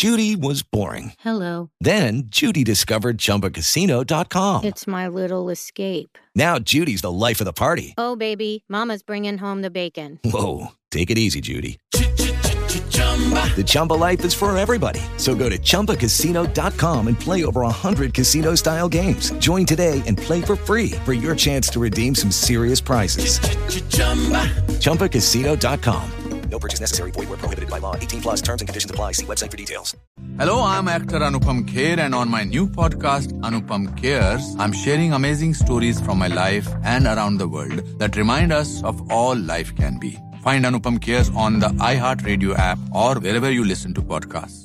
Judy was boring. Hello. Then Judy discovered ChumbaCasino.com. It's my little escape. Now Judy's the life of the party. Oh, baby, mama's bringing home the bacon. Whoa, take it easy, Judy. The Chumba life is for everybody. So go to ChumbaCasino.com and play over 100 casino-style games. Join today and play for free for your chance to redeem some serious prizes. ChumbaCasino.com. No purchase necessary. Void where prohibited by law. 18 plus terms and conditions apply. See website for details. Hello, I'm actor Anupam Kher, and on my new podcast, Anupam Cares, I'm sharing amazing stories from my life and around the world that remind us of all life can be. Find Anupam Cares on the iHeartRadio app or wherever you listen to podcasts.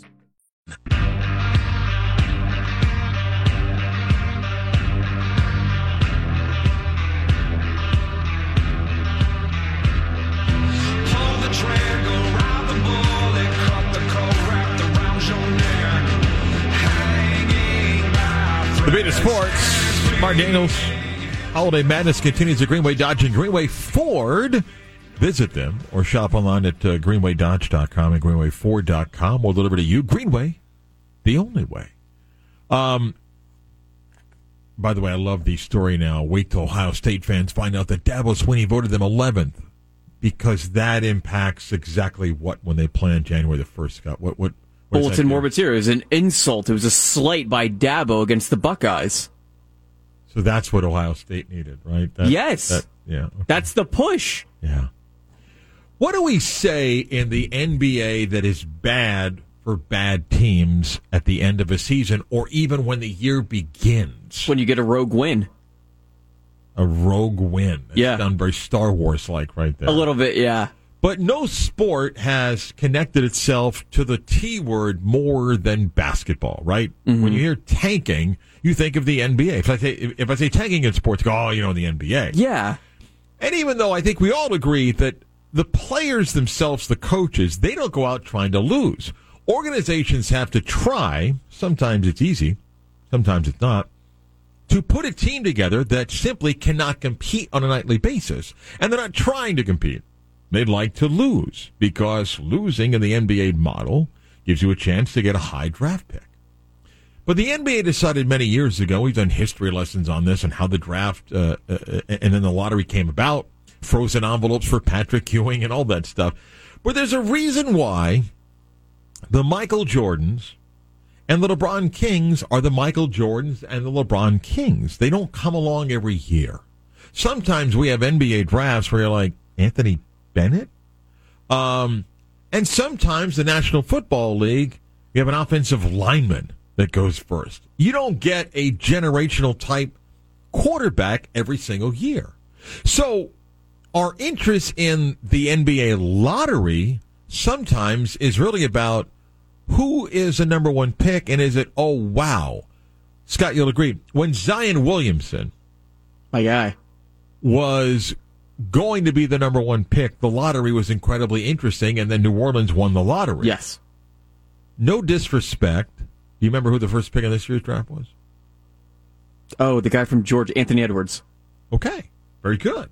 The beat of sports. Mark Daniels. Holiday Madness continues at Greenway Dodge and Greenway Ford. Visit them or shop online at greenwaydodge.com and greenwayford.com. We'll deliver to you. Greenway, the only way. By the way, I love the story now. Wait till Ohio State fans find out that Dabo Swinney voted them 11th, because that impacts exactly what when they play on January the 1st, Scott. What Bulletin more material. It was an insult. It was a slight by Dabo against the Buckeyes. So that's what Ohio State needed, right? Yes. Yeah. Okay. That's the push. Yeah. What do we say in the NBA that is bad for bad teams at the end of a season, or even when the year begins? When you get a rogue win. A rogue win. It's done very Star Wars-like right there. A little bit, yeah. But no sport has connected itself to the T word more than basketball, right? Mm-hmm. When you hear tanking, you think of the NBA. If I say tanking in sports, go, oh, the NBA. Yeah. And even though I think we all agree that the players themselves, the coaches, they don't go out trying to lose. Organizations have to try, sometimes it's easy, sometimes it's not, to put a team together that simply cannot compete on a nightly basis. And they're not trying to compete. They'd like to lose, because losing in the NBA model gives you a chance to get a high draft pick. But the NBA decided many years ago, we've done history lessons on this and how the draft and then the lottery came about, frozen envelopes for Patrick Ewing and all that stuff. But there's a reason why the Michael Jordans and the LeBron Kings are the Michael Jordans and the LeBron Kings. They don't come along every year. Sometimes we have NBA drafts where you're like, Anthony Bennett? And sometimes the National Football League, you have an offensive lineman that goes first. You don't get a generational type quarterback every single year. So our interest in the NBA lottery sometimes is really about who is the number one pick, and is it, oh, wow. Scott, you'll agree. When Zion Williamson, my guy, was going to be the number one pick, the lottery was incredibly interesting, and then New Orleans won the lottery. Yes. No disrespect. Do you remember who the first pick of this year's draft was? Oh, the guy from Georgia, Anthony Edwards. Okay. Very good.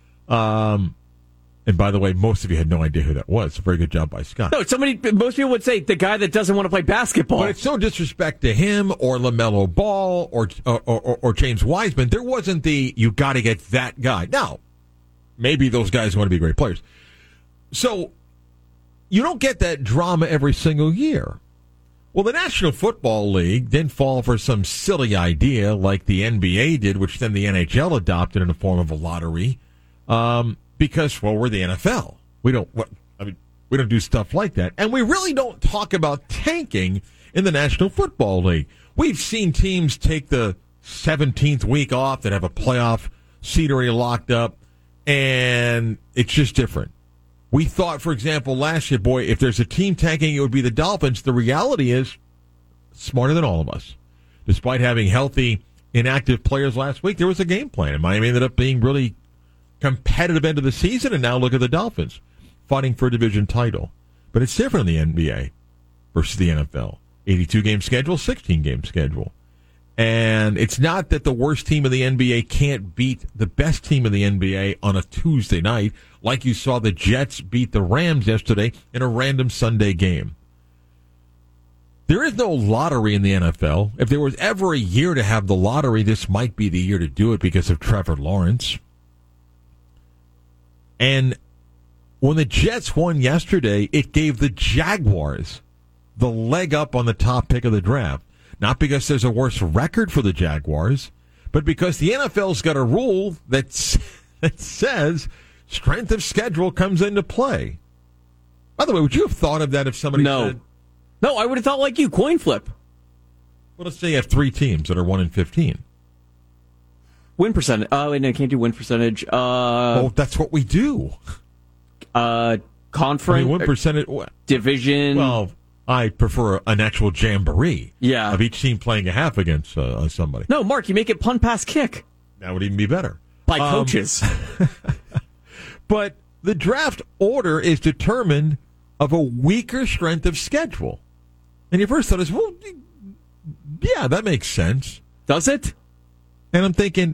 And by the way, most of you had no idea who that was. A very good job by Scott. No, most people would say the guy that doesn't want to play basketball. But it's no disrespect to him or LaMelo Ball or James Wiseman. There wasn't you got to get that guy. Now, maybe those guys want to be great players. So you don't get that drama every single year. Well, the National Football League didn't fall for some silly idea like the NBA did, which then the NHL adopted in the form of a lottery, because, well, we're the NFL. We don't do stuff like that. And we really don't talk about tanking in the National Football League. We've seen teams take the 17th week off that have a playoff seat already locked up, and it's just different. We thought, for example, last year, boy, if there's a team tanking, it would be the Dolphins. The reality is, smarter than all of us. Despite having healthy, inactive players last week, there was a game plan. And Miami ended up being really competitive end of the season, and now look at the Dolphins fighting for a division title. But it's different in the NBA versus the NFL. 82-game schedule, 16-game schedule. And it's not that the worst team of the NBA can't beat the best team of the NBA on a Tuesday night, like you saw the Jets beat the Rams yesterday in a random Sunday game. There is no lottery in the NFL. If there was ever a year to have the lottery, this might be the year to do it because of Trevor Lawrence. And when the Jets won yesterday, it gave the Jaguars the leg up on the top pick of the draft. Not because there's a worse record for the Jaguars, but because the NFL's got a rule that says strength of schedule comes into play. By the way, would you have thought of that if somebody said... No, I would have thought like you, coin flip. Well, let's say you have 3 teams that are 1-15. Win percentage. Oh, wait, no, I can't do win percentage. Well, that's what we do. Conference. Win percentage. Division. Well, I prefer an actual jamboree. Yeah. Of each team playing a half against somebody. No, Mark, you make it punt, pass, kick. That would even be better. By coaches. But the draft order is determined of a weaker strength of schedule. And your first thought is, well, yeah, that makes sense. Does it? And I'm thinking,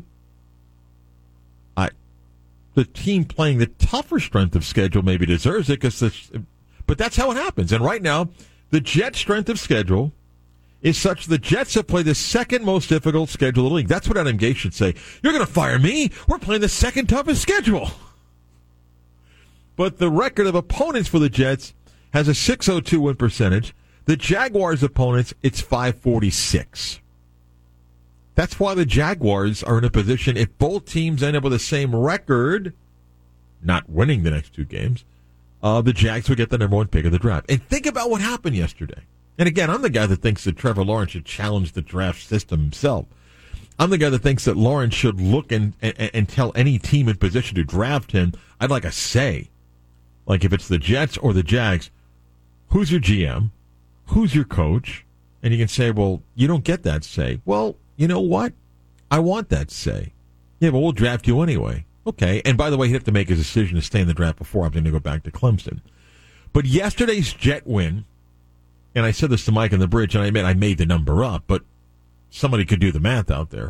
the team playing the tougher strength of schedule maybe deserves it, but that's how it happens. And right now, the Jets' strength of schedule is such the Jets have played the second most difficult schedule in the league. That's what Adam Gase should say. You're going to fire me? We're playing the second toughest schedule. But the record of opponents for the Jets has a .602 win percentage. The Jaguars' opponents, it's .546. That's why the Jaguars are in a position, if both teams end up with the same record, not winning the next 2 games, the Jags would get the number 1 pick of the draft. And think about what happened yesterday. And again, I'm the guy that thinks that Trevor Lawrence should challenge the draft system himself. I'm the guy that thinks that Lawrence should look and tell any team in position to draft him, I'd like a say. Like if it's the Jets or the Jags, who's your GM? Who's your coach? And you can say, well, you don't get that say. Well, you know what? I want that say. Yeah, but we'll draft you anyway. Okay. And by the way, he'd have to make his decision to stay in the draft before I'm going to go back to Clemson. But yesterday's Jet win, and I said this to Mike on the bridge, and I admit I made the number up, but somebody could do the math out there.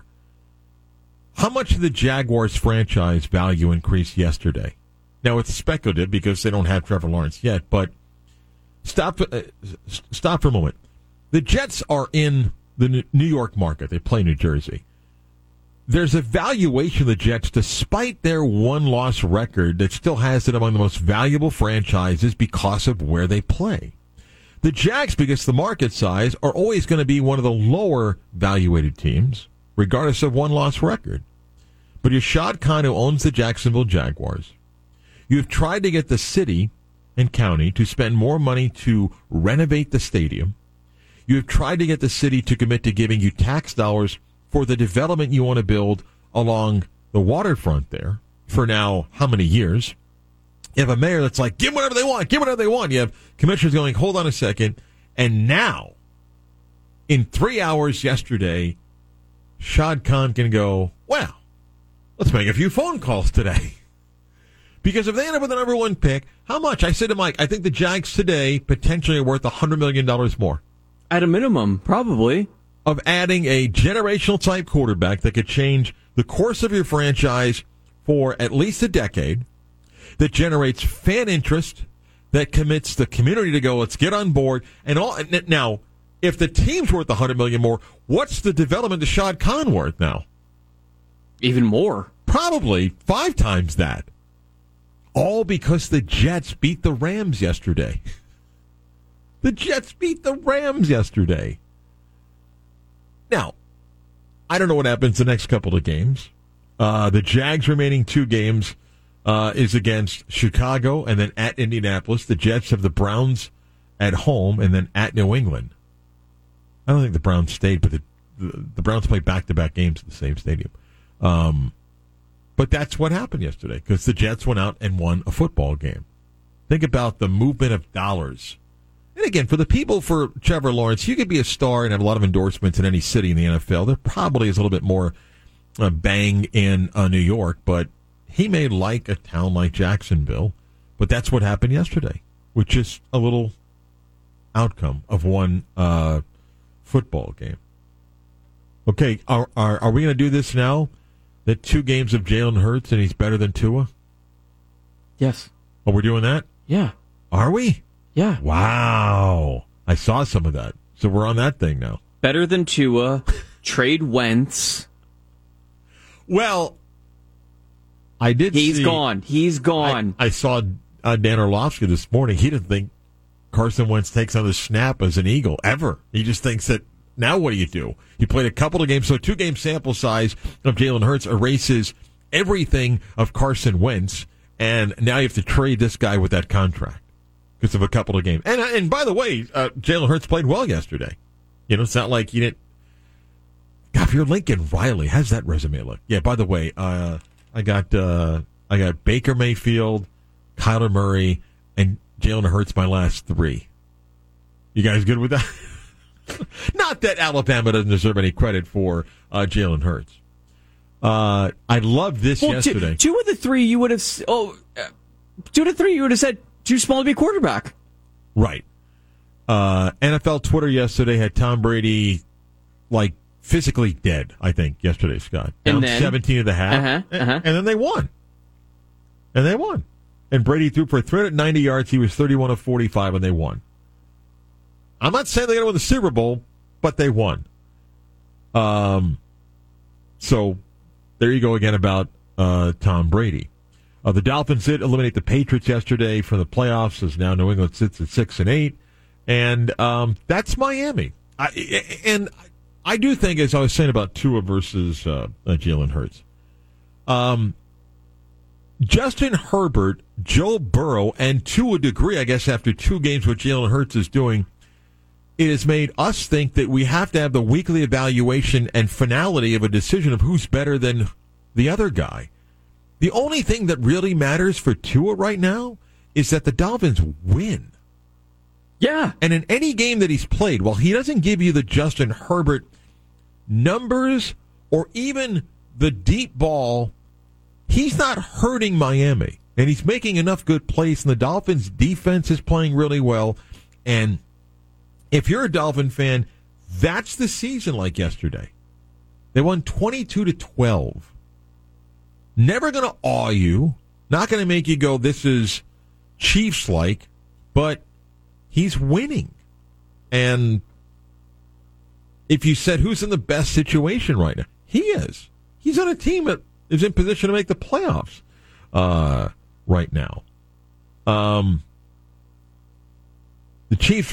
How much did the Jaguars franchise value increase yesterday? Now, it's speculative because they don't have Trevor Lawrence yet, but stop for a moment. The Jets are in the New York market. They play New Jersey. There's a valuation of the Jets, despite their 1-loss record, that still has it among the most valuable franchises because of where they play. The Jags, because of the market size, are always going to be one of the lower valuated teams, regardless of 1-loss record. But you're Shad Khan, who owns the Jacksonville Jaguars. You've tried to get the city and county to spend more money to renovate the stadium. You have tried to get the city to commit to giving you tax dollars for the development you want to build along the waterfront there for now how many years? You have a mayor that's like, give whatever they want, give whatever they want. You have commissioners going, hold on a second. And now, in 3 hours yesterday, Shad Khan can go, well, let's make a few phone calls today. Because if they end up with the number 1 pick, how much? I said to Mike, I think the Jags today potentially are worth $100 million more. At a minimum, probably. Of adding a generational type quarterback that could change the course of your franchise for at least a decade, that generates fan interest, that commits the community to go, let's get on board. And all. Now, if the team's worth $100 million more, what's the development to Shad Khan worth now? Even more. Probably 5 times that. All because the Jets beat the Rams yesterday. The Jets beat the Rams yesterday. Now, I don't know what happens the next couple of games. The Jags' remaining 2 games is against Chicago and then at Indianapolis. The Jets have the Browns at home and then at New England. I don't think the Browns stayed, but the Browns play back-to-back games at the same stadium. But that's what happened yesterday because the Jets went out and won a football game. Think about the movement of dollars. And again, for the people for Trevor Lawrence, you could be a star and have a lot of endorsements in any city in the NFL. There probably is a little bit more bang in New York, but he may like a town like Jacksonville. But that's what happened yesterday, which is a little outcome of one football game. Okay, are we going to do this now? That 2 games of Jalen Hurts and he's better than Tua? Yes. Oh, we're doing that? Yeah. Are we? Yeah. Wow. I saw some of that. So we're on that thing now. Better than Tua. Trade Wentz. Well, I did He's see... gone. He's gone. I saw Dan Orlovsky this morning. He didn't think Carson Wentz takes another snap as an Eagle, ever. He just thinks that, now what do you do? He played a couple of games, so a 2-game sample size of Jalen Hurts erases everything of Carson Wentz, and now you have to trade this guy with that contract because of a couple of games. And by the way, Jalen Hurts played well yesterday. You know, it's not like you didn't... God, if you're Lincoln Riley, how's that resume look? Yeah, by the way, I got Baker Mayfield, Kyler Murray, and Jalen Hurts my last 3. You guys good with that? Not that Alabama doesn't deserve any credit for Jalen Hurts. I loved this yesterday. Two of the three you would have. Two to three you would have said too small to be quarterback. Right. NFL Twitter yesterday had Tom Brady like physically dead. I think yesterday, Scott, down 17 at the half, and then they won. And Brady threw for 390 yards. He was 31 of 45, and they won. I'm not saying they're going to win the Super Bowl, but they won. So there you go again about Tom Brady. The Dolphins did eliminate the Patriots yesterday from the playoffs, as now New England sits at 6-8, and that's Miami. I do think, as I was saying about Tua versus Jalen Hurts, Justin Herbert, Joe Burrow, and to a degree, I guess, after 2 games, what Jalen Hurts is doing, it has made us think that we have to have the weekly evaluation and finality of a decision of who's better than the other guy. The only thing that really matters for Tua right now is that the Dolphins win. Yeah. And in any game that he's played, while he doesn't give you the Justin Herbert numbers or even the deep ball, he's not hurting Miami. And he's making enough good plays, and the Dolphins' defense is playing really well. And if you're a Dolphin fan, that's the season like yesterday. They won 22-12. Never going to awe you. Not going to make you go, this is Chiefs-like. But he's winning. And if you said who's in the best situation right now, he is. He's on a team that is in position to make the playoffs right now. The Chiefs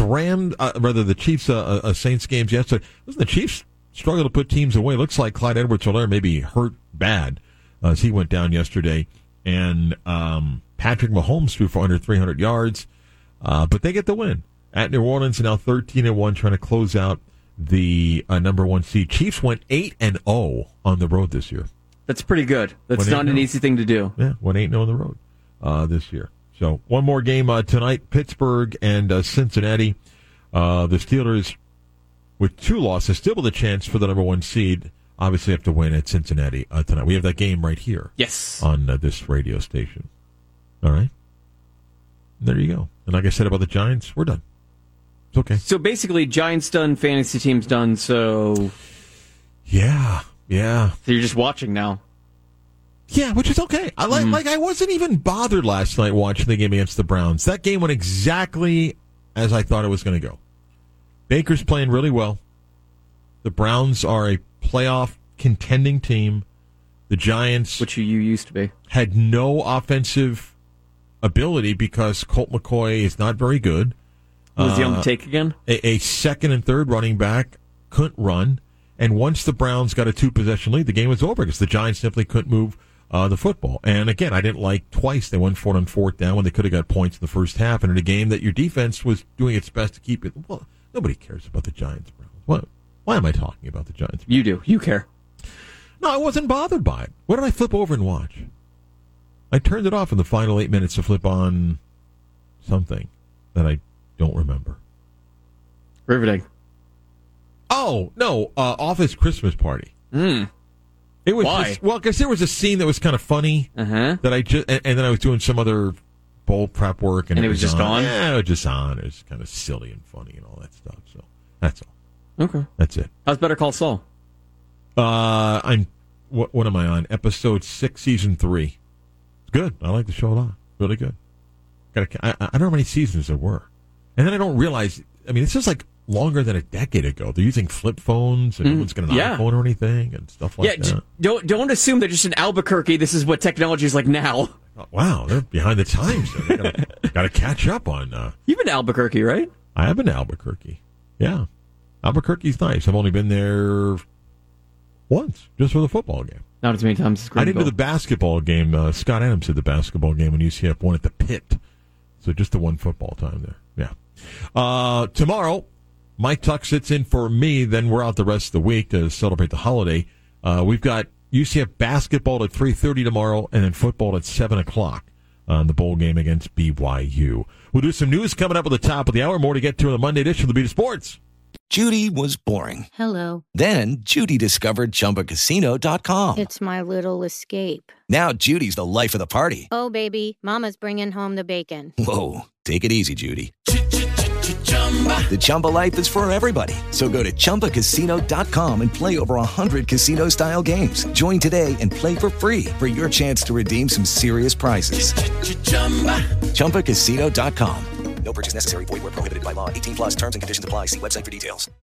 Saints games yesterday. Listen, the Chiefs struggle to put teams away. Looks like Clyde Edwards-Helaire maybe hurt bad as he went down yesterday. And Patrick Mahomes threw for under 300 yards. But they get the win. At New Orleans, now 13-1, trying to close out the number 1 seed. Chiefs went 8-0 on the road this year. That's pretty good. That's not an easy thing to do. Yeah, went 8-0 on the road this year. So one more game tonight, Pittsburgh and Cincinnati. The Steelers, with 2 losses, still with a chance for the number 1 seed. Obviously have to win at Cincinnati tonight. We have that game right here. Yes. On this radio station. All right. There you go. And like I said about the Giants, we're done. It's okay. So basically, Giants done, fantasy teams done, so... Yeah. So you're just watching now. Yeah, which is okay. I wasn't even bothered last night watching the game against the Browns. That game went exactly as I thought it was going to go. Baker's playing really well. The Browns are a playoff contending team. The Giants, which you used to be, had no offensive ability because Colt McCoy is not very good. Was he on the take again? A second and third running back couldn't run. And once the Browns got a 2-possession lead, the game was over because the Giants simply couldn't move the football. And again, I didn't like twice they went for it on 4th down when they could have got points in the first half. And in a game that your defense was doing its best to keep it. Well, nobody cares about the Giants, Browns. Why am I talking about the Giants? You do. You care. No, I wasn't bothered by it. What did I flip over and watch? I turned it off in the final 8 minutes to flip on something that I don't remember. Riveting. Oh, no, Office Christmas Party. It was Why? Just, well, because there was a scene that was kind of funny that I just, and then I was doing some other bowl prep work, and it was just on. Yeah, it was just on. It was kind of silly and funny and all that stuff. So that's all. Okay, that's it. How's Better Call Saul? I'm what am I on? Episode 6, season 3. It's good. I like the show a lot. Really good. I don't know how many seasons there were, and then I don't realize. I mean, it's just like longer than a decade ago. They're using flip phones, and no one's got an iPhone or anything, and stuff like that. Don't assume that just in Albuquerque, this is what technology is like now. Oh, wow, they're behind the times. They got to catch up on. You've been to Albuquerque, right? I have been to Albuquerque. Yeah, Albuquerque's nice. I've only been there once, just for the football game. Not as many times as I didn't do the basketball game. Scott Adams did the basketball game when UCF won at the Pit. So just the one football time there. Yeah. Tomorrow, Mike Tuck sits in for me. Then we're out the rest of the week to celebrate the holiday. We've got UCF basketball at 3:30 tomorrow, and then football at 7 o'clock on the bowl game against BYU. We'll do some news coming up at the top of the hour. More to get to on the Monday edition of the Beat of Sports. Judy was boring. Hello. Then Judy discovered ChumbaCasino.com. It's my little escape. Now Judy's the life of the party. Oh, baby, mama's bringing home the bacon. Whoa, take it easy, Judy. The Chumba life is for everybody. So go to ChumbaCasino.com and play over 100 casino-style games. Join today and play for free for your chance to redeem some serious prizes. ChumbaCasino.com. No purchase necessary. Void where prohibited by law. 18+ terms and conditions apply. See website for details.